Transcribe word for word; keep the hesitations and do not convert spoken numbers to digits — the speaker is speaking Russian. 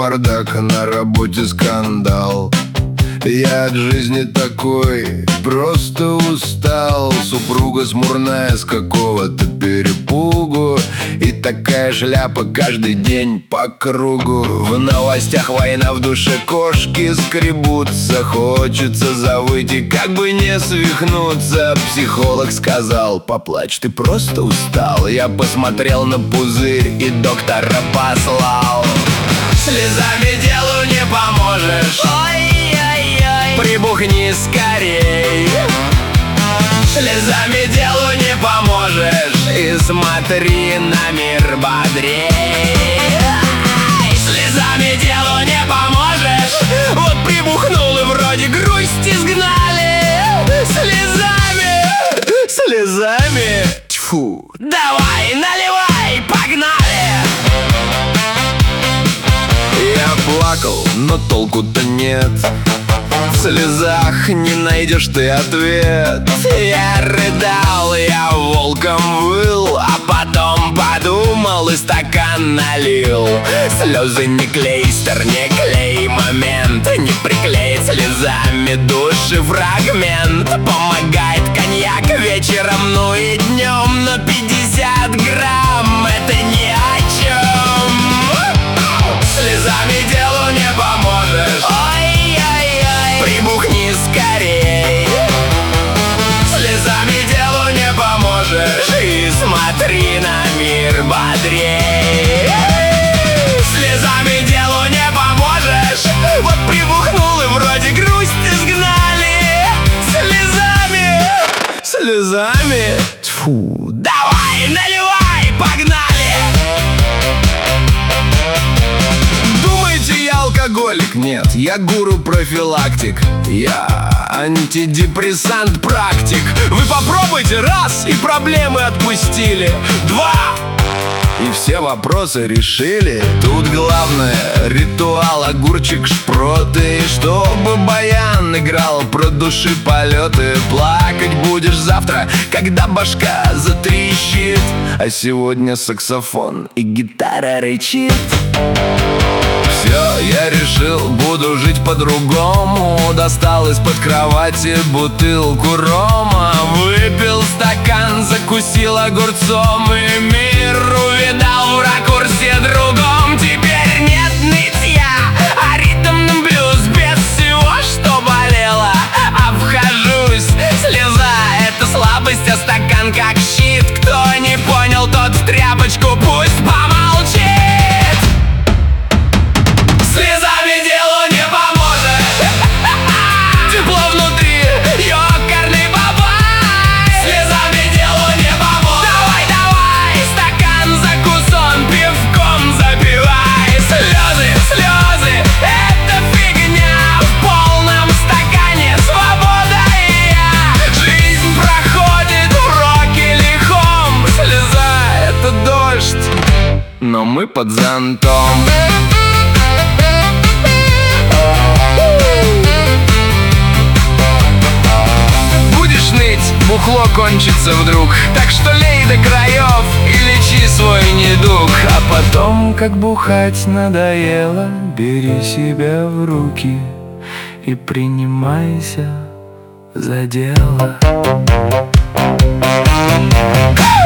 бардак, на работе скандал. Я от жизни такой, просто устал. Супруга смурная с какого-то перепугу, и такая шляпа каждый день по кругу. В новостях война, в душе кошки скребутся. Хочется завыть и как бы не свихнуться. Психолог сказал: поплачь, ты просто устал. Я посмотрел на пузырь и доктора послал. Слезами делу не поможешь, прибухни скорей. Слезами делу не поможешь, и смотри на мир бодрей. Слезами делу не поможешь, вот прибухнул и вроде грусть изгнали. Слезами, слезами, тьфу. Давай, наливай, погнали! Я плакал, но толку-то нет. В слезах не найдешь ты ответ. Я рыдал, я волком выл, а потом подумал и стакан налил. Слезы не клейстер, не клей момент, не приклеить слезами души фрагмент. Помогает коньяк вечером, ну и днем, но пятьдесят грамм это ни о чем. Слезами делу не поможешь, прибухни скорей. Слезами делу не поможешь, и смотри на мир бодрей. Слезами делу не поможешь, вот прибухнул и вроде грусть изгнали. Слезами, слезами, тьфу. Давай, наливай, погнали! Алкоголик, нет, я гуру-профилактик. Я антидепрессант практик. Вы попробуйте раз, и проблемы отпустили. Два, и все вопросы решили. Тут главное ритуал, огурчик, шпроты, и чтобы баян играл про души полеты. Плакать будешь завтра, когда башка затрещит, а сегодня саксофон и гитара рычит. Все, я решил, буду жить по-другому. Достал из-под кровати бутылку рома, выпил стакан, закусил огурцом, и мир увидал в ракурсе другом. Теперь нет нытья, а ритм блюз без всего, что болело. Обхожусь, слеза — это слабость, а стакан как щит. Кто не понял, тот в тряпочку пусть помолчит. Слезами делу не поможет, тепло внутри, ёкарный бабай. Слезами делу не поможет. Давай, давай, стакан закусон, пивком запивай. Слезы, слезы, это фигня. В полном стакане свобода и я. Жизнь проходит в роке лихом. Слеза — это дождь, но мы под зонтом. Будешь ныть, бухло кончится вдруг, так что лей до краев и лечи свой недуг. А потом, как бухать надоело, бери себя в руки и принимайся за дело.